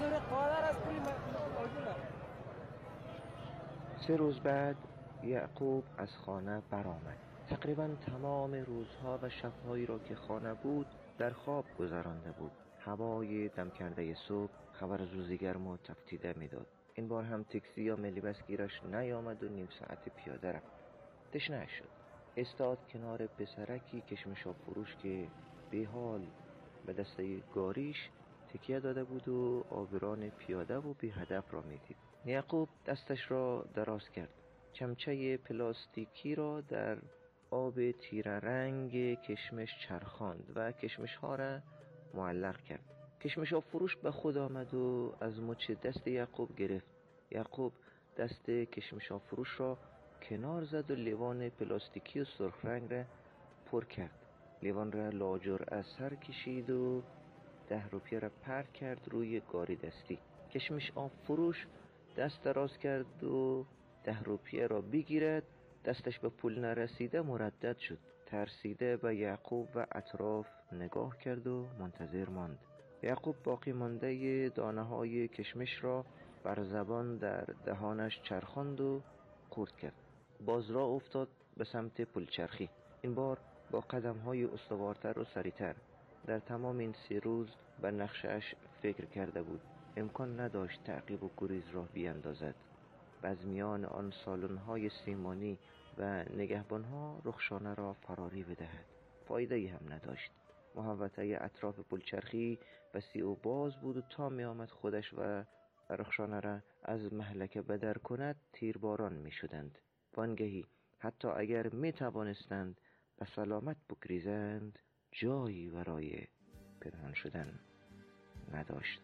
سه روز بعد یعقوب از خانه برآمد. تقریبا تمام روزها و شبهایی را که خانه بود در خواب گذرانده بود. هوای دم کرده صبح خبر از روز گرم و تفتیده میداد. این بار هم تاکسی یا ملیبس گیرش نیامد و نیم ساعت پیاده رفت. تشنه شد. استاد کنار پسرکی کشمشاب فروش که به حال به دسته گاریش تکیه داده بود و آبران پیاده و بی هدف را میدید. یعقوب دستش را دراز کرد. چمچه پلاستیکی را در آب تیره رنگ کشمش چرخاند و کشمش ها را معلق کرد. کشمشاب فروش به خود آمد و از مچ دست یعقوب گرفت. یعقوب دست کشمشاب فروش را کنار زد و لیوان پلاستیکی و سرخ رنگ را پر کرد. لیوان را لاجر از سر کشید و ده روپیه را پرت کرد روی گاری دستی. کشمشاب فروش دست دراز کرد و ده روپیه را بگیرد. دستش به پول نرسیده مردد شد. ترسیده به یعقوب و اطراف نگاه کرد و منتظر ماند. یعقوب باقی مانده دانه های کشمش را بر زبان در دهانش چرخاند و قورت کرد. باز را افتاد به سمت پلچرخی. این بار با قدم های استوارتر و سریعتر. در تمام این سه روز به نقشش فکر کرده بود. امکان نداشت تعقیب و گریز را بیاندازد. از میان آن سالن های سیمانی و نگهبان ها رخشانه را فراری بدهد. فایده هم نداشت. محوطه اطراف پلچرخی وسیع و باز بود و تا می آمد خودش و رخشانه را از مهلکه بدر کند تیرباران می شدند. وانگهی حتی اگر می توانستند به سلامت بگریزند جایی برای پنهان شدن نداشت.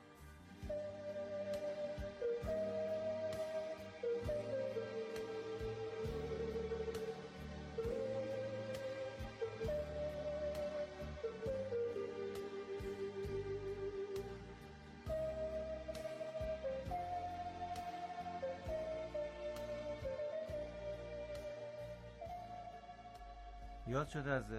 یاد شده از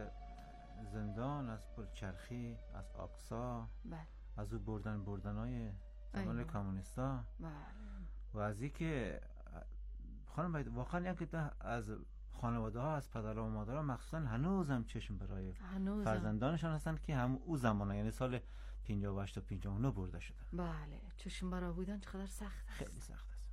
زندان، از پلچرخی، از آقسا، بله. از او بردن بردنای زمان کمونیستا بله. و از این که خانم واقعا یک که از خانواده ها از پدر و مادر ها مخصوصا هنوز هم چشم برای هنوزم. فرزندانشان هستن که هم او زمان یعنی سال پنجاه و هشت تا پنجاه و نه برده شده. بله چشم برای بودن چقدر سخت است. خیلی سخت است.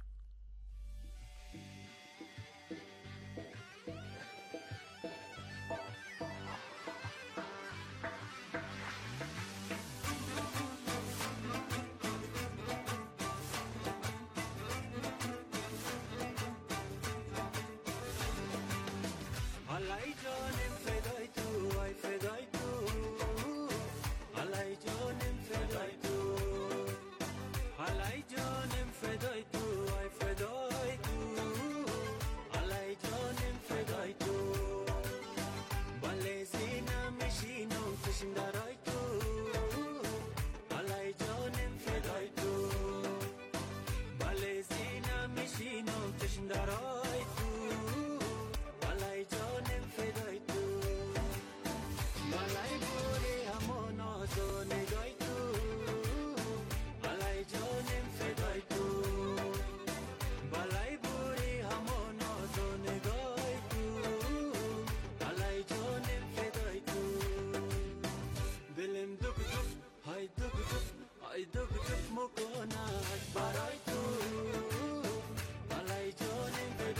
برای تو، بالای جانم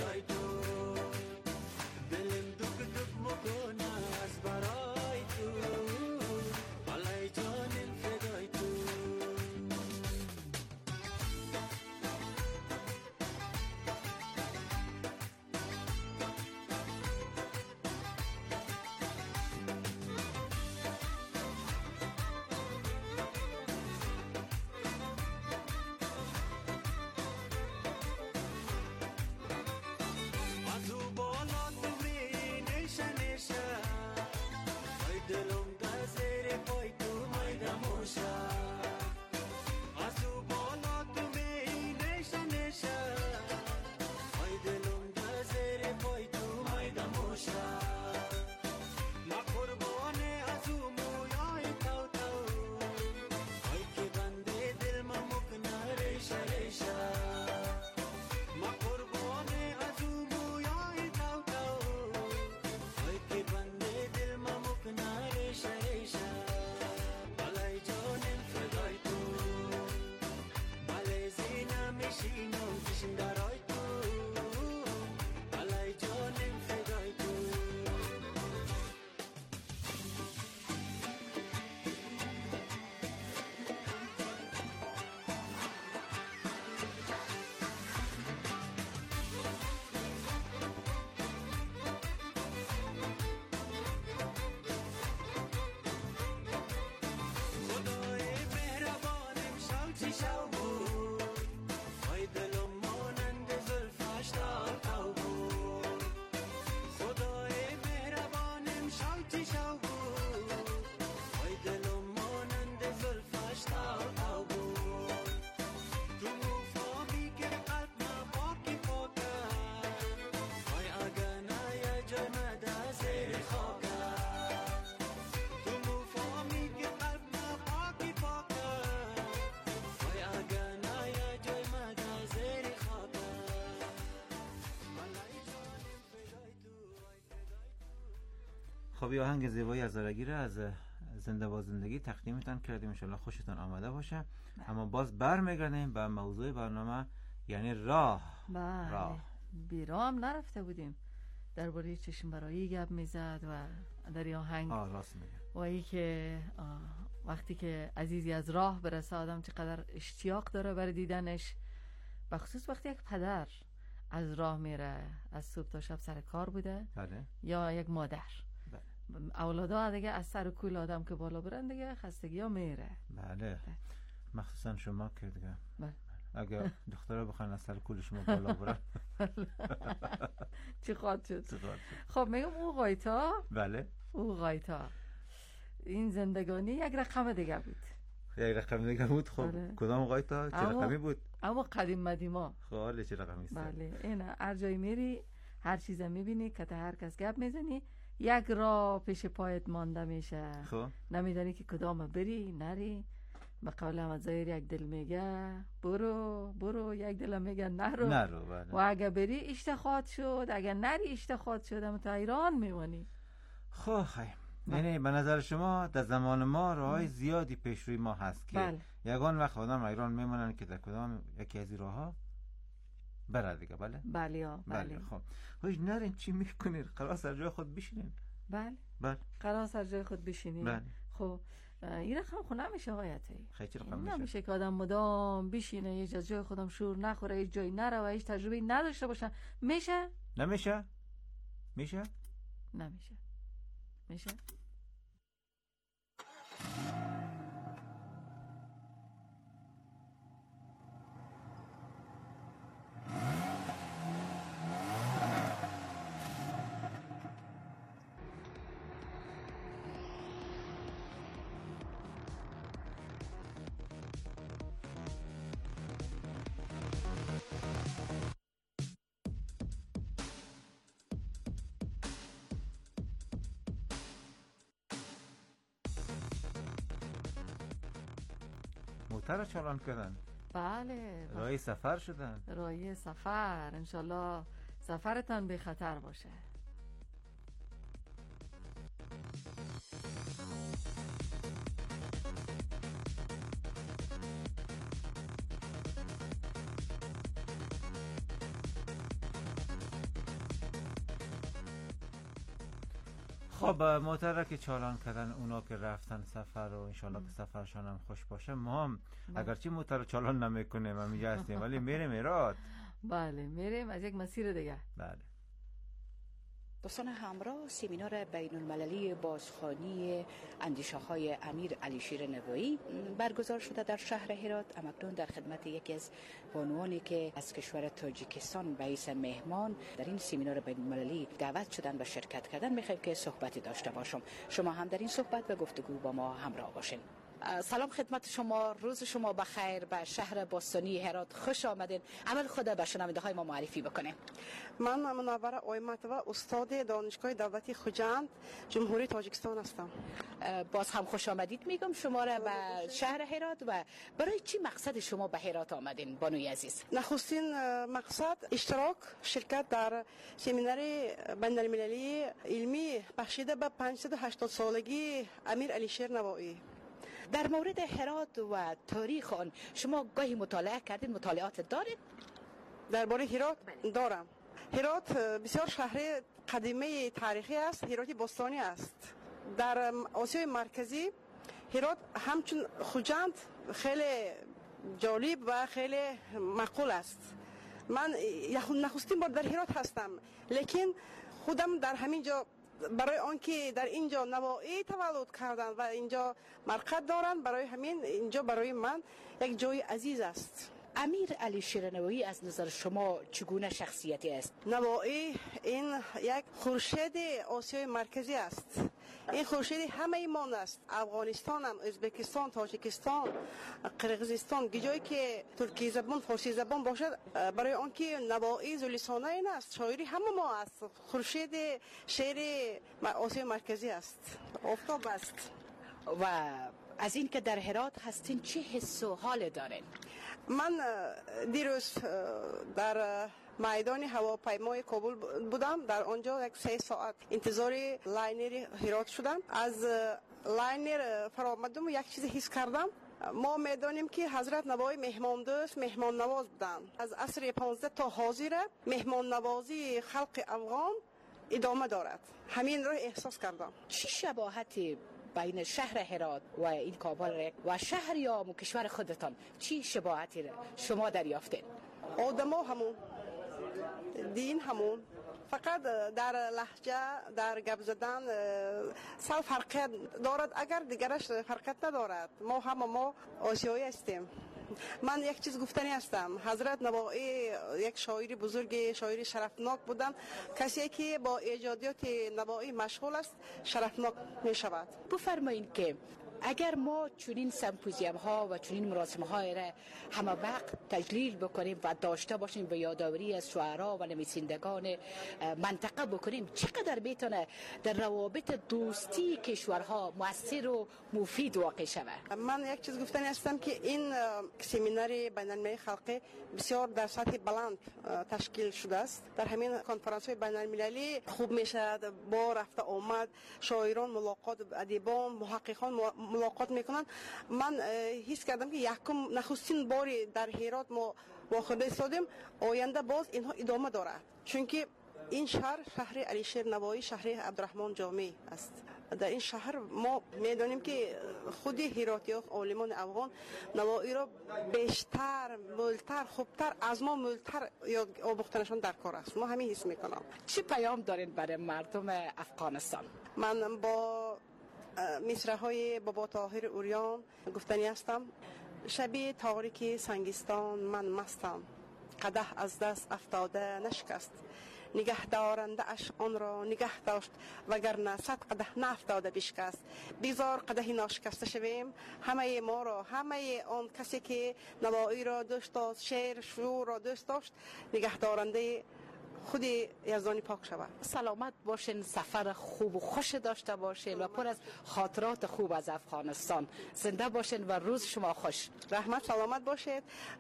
خب یه آهنگ زیبایی از زارگیر از زنده با زندگی تقدیمتان کردیم، انشالله خوشتان آمده باشه. اما باز برمیگردیم به موضوع برنامه، یعنی راه. بله. راه بیراه هم نرفته بودیم، درباره چشم برایی گپ میزد و در این آهنگ آه راست میگه و ای که وقتی که عزیزی از راه برسه آدم چقدر اشتیاق داره برای دیدنش، بخصوص وقتی یک پدر از راه میره، از صبح تا شب سر کار بوده. بله. یا یک مادر. بله. اولادا دیگه از سر کول آدم که بالا برن دیگه خستگی ها میره. بله. مخصوصا شما که دیگه بله. اگه دخترها بخوان از سر کول شما بالا برن چی خواهد شد؟ خب میگم او غایتا. بله. او غایتا این زندگانی یک رقم دیگه بود. یک رقم دیگه بود. خب بله. کدام غایتا چه رقمی بود؟ اما قدیم مدیما. خاله چه رقمی است؟ بله. اینا هر جای میری هر چیز میبینی که هر کس گپ میزنی یک راه پیش پایت مانده میشه. خب نمیدانی که کدام بری نری. به قول احمد ظاهر یک دل میگه برو برو، یک دل میگه نرو نرو. بله. و اگه بری اشتخاط شد، اگه نری اشتخاط شد، اما تا ایران میمونی. خب خیلی یعنی به نظر شما در زمان ما راههای زیادی پیش روی ما هست که بله. یگان وقت آدم ایران میمونن که در کدام یکی از این راهها بره دیگه. بله بله ها. بله. بله. خب هیچ نرین چی میکنید؟ قرار سر جای خود بشینین. بله بله قرار سر جای خود بشینین. بله. خب این رقم خود نمیشه آقایتی. خیلی رقم میشه. نمیشه که آدم مدام بشینه یه جای خودم شور نخوره، یه جای نره و هیچ تجربه نداشته باشه. میشه؟ نمیشه. میشه؟ نمیشه. میشه؟ موتر چالان کردن. بله. راهی سفر شدن. راهی سفر. انشالله سفرتان بی خطر باشه. خب موتر که چالان کردن اونا که رفتن سفر و انشالله که سفرشان هم خوش باشه. ما هم اگرچه موتر چالان نمیکنیم هم اینجا هستیم ولی میریم ایراد. بله میریم از یک مسیر دیگه. بله. دوستان همراه، سمینار بین المللی بازخوانی اندیشه های امیر علیشیر نوایی برگزار شده در شهر هرات. اکنون در خدمت یکی از بانوانی که از کشور تاجیکستان به حیث مهمان در این سمینار بین المللی دعوت شدن و شرکت کردن میخوایم که صحبتی داشته باشم. شما هم در این صحبت و گفتگو با ما همراه باشین. سلام خدمت شما، روز شما بخیر. به شهر باستانی هرات خوش آمدین. عمل خود به شنونده های ما معرفی بکنیم. من منوره آیمت و استاد دانشگاه دولتی خوجند جمهوری تاجیکستان هستم. باز هم خوش آمدید میگم شما را به شهر هرات. و برای چی مقصد شما به هرات آمدین بانوی عزیز؟ نخستین مقصد اشتراک شرکت در سمینار بین المللی علمی بخشیده به پانصد و هشتاد سالگی امیر علیشیر نوایی. در مورد هرات و تاریخ آن شما گاهی مطالعه کردین؟ مطالعات دارید؟ درباره هرات دارم. هرات بسیار شهر قدیمی تاریخی است. هرات باستانی است. در آسیای مرکزی هرات همچون خوجند خیلی جالب و خیلی معقول است. من نخستین بار در هرات هستم، لیکن خودم در همین جا برای آنکه در اینجا نوایی تولد کردن و اینجا مرقد دارن، برای همین اینجا برای من یک جای عزیز است. امیر علیشیر نوایی از نظر شما چگونه شخصیتی است؟ نوایی این یک خورشید آسیای مرکزی است. این خورشید همه ایمان است. افغانستان هم، ازبکستان، تاجیکستان، قرقیزستان، جایی که ترکی زبان، فارسی زبان باشد، برای آنکه نوایی ذواللسانه این است. شاعری همه ما است. خورشید شعر آسیای مرکزی است. آفتاب است. و از این که در هرات هستین چه حس و حال دارین؟ من دیروز در میدان هواپیمای کابل بودم. در آنجا یک سه ساعت انتظار لاینر هرات شدم. از لاینر فرامدم و یک چیز حس کردم. ما میدانیم که حضرت نوای مهمان دوست مهمان نواز بودن. از عصر پانزده تا حاضر مهمان نوازی خلق افغان ادامه دارد. همین رو احساس کردم. چی شباهتی بین شهر هرات و این کابل و شهر یا کشور خودتان چی شباهتی را شما دریافتین؟ آدما همون، دین همون، فقط در لهجه در گپ زدن سال فرقیت دارد، اگر دیگرش فرقیت ندارد. ما هم ما آسیایی هستیم. من یک چیز گفتنی هستم. حضرت نوایی یک شاعر بزرگ، شاعر شرفناک بودن. کسی که با ایجادیات نوایی مشغول است شرفناک می شود. بفرمایید که اگر ما چنین سمپوزیوم ها و چنین مراسم های را همه وقت تجلیل بکنیم و داشته باشیم و یادآوری از شعرا و نویسندگان منطقه بکنیم، چقدر میتونه در روابط دوستی کشورها مؤثر و مفید واقع شود؟ من یک چیز گفتنی هستم که این سمینار بین‌المللی خلقی بسیار در سطح بلند تشکیل شده است. در همین کنفرانس های بین‌المللی خوب میشه با رفته آمد شاعران ملاقات، ادیبان، محققان ملاقات میکنن. من حس کردم که یکم نخستین باری در هرات ما واقع ایستادیم. آینده باز اینها ادامه دارد، چون که این شهر شهر علیشیر نوایی، شهر عبدالرحمن جامی است. در این شهر ما میدانیم که خود هراتی‌ها، عالمان افغان نوایی را بیشتر، مولتر، خوبتر از ما مولتر یاد آموختنشان در کار است. ما همین حس میکنم. چی پیام دارین برای مردم افغانستان؟ من با مصرع‌های بابا طاهر اوریان گفتنی هستم. شبیه تاریک سنگستان من مستم، قدح از دست افتاده نشکست، نگه دارنده اش آن را نگه داشت وگرنه صد قدح نافتاده بشکست. بیزار قدحی ناشکسته شویم همه ما را، همه آن کسی که نوایی را دوست داشت، شعر شعور را دوست داشت، نگه دارنده خود یزدانی پاک شود. سلامت باشین، سفر خوب و خوش داشته باشین و پر از خاطرات خوب از افغانستان. زنده باشین و روز شما خوش. رحمت، سلامت باشید.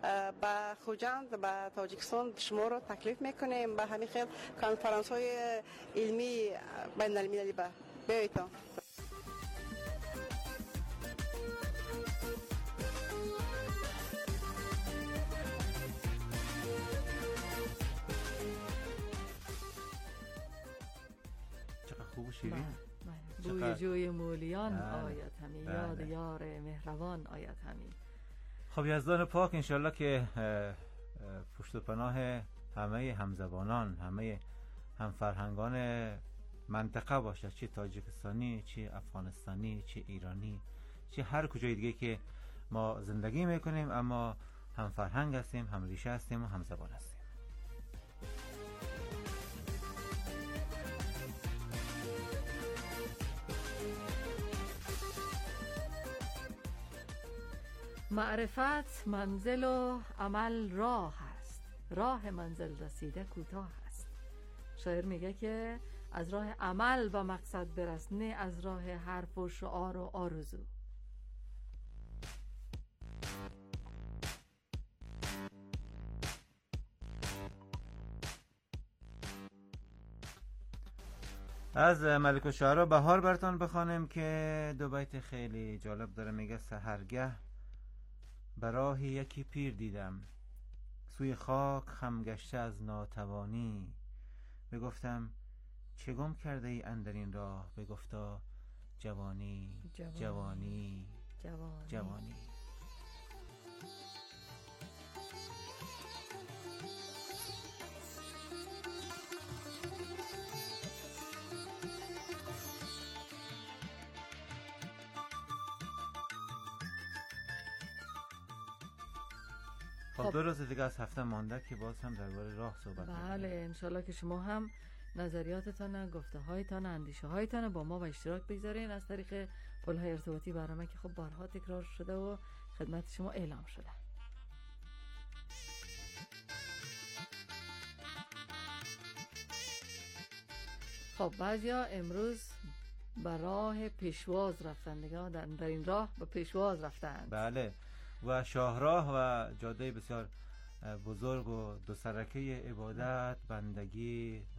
با خوجند با تاجیکستان شما رو تکلیف میکنیم. به همین خیل کنفرانس های علمی بین المللی با بیایتان. خوب و شیرین. بوی جوی مولیان آید همی، یاد یار مهربان آید همی. خب یزدان پاک انشالله که پشت و پناه همه همزبانان، همه همفرهنگان منطقه باشه، چه تاجیکستانی، چه افغانستانی، چه ایرانی، چه هر کجای دیگه که ما زندگی میکنیم اما همفرهنگ هستیم، هم ریشه هستیم و همزبان هستیم. معرفت منزل و عمل راه است، راه منزل رسیده کوتاه است. شاعر میگه که از راه عمل با مقصد برس، نه از راه حرف و شعار و آرزو. از ملک الشعرا بهار براتون بخوانیم که دو بیت خیلی جالب داره. میگه سحرگه براه یکی پیر دیدم، سوی خاک خم گشته از ناتوانی. بگفتم چه گم کرده ای اندر این راه؟ بگفتا جوانی جوانی جوانی, جوانی. جوانی. خب دو روز دیگه از هفته مانده که باز هم درباره راه صحبت کنیم. بله انشالله که شما هم نظریاتتان، گفته هایتان، اندیشه هایتان با ما به اشتراک بگذارین از طریق پل‌های ارتباطی برنامه که خب بارها تکرار شده و خدمت شما اعلام شده. خب بعضیا امروز به راه پیشواز رفتن دیگه، در, در این راه به پیشواز رفتن. بله و شاهراه و جاده بسیار بزرگ و دو سرکه عبادت، بندگی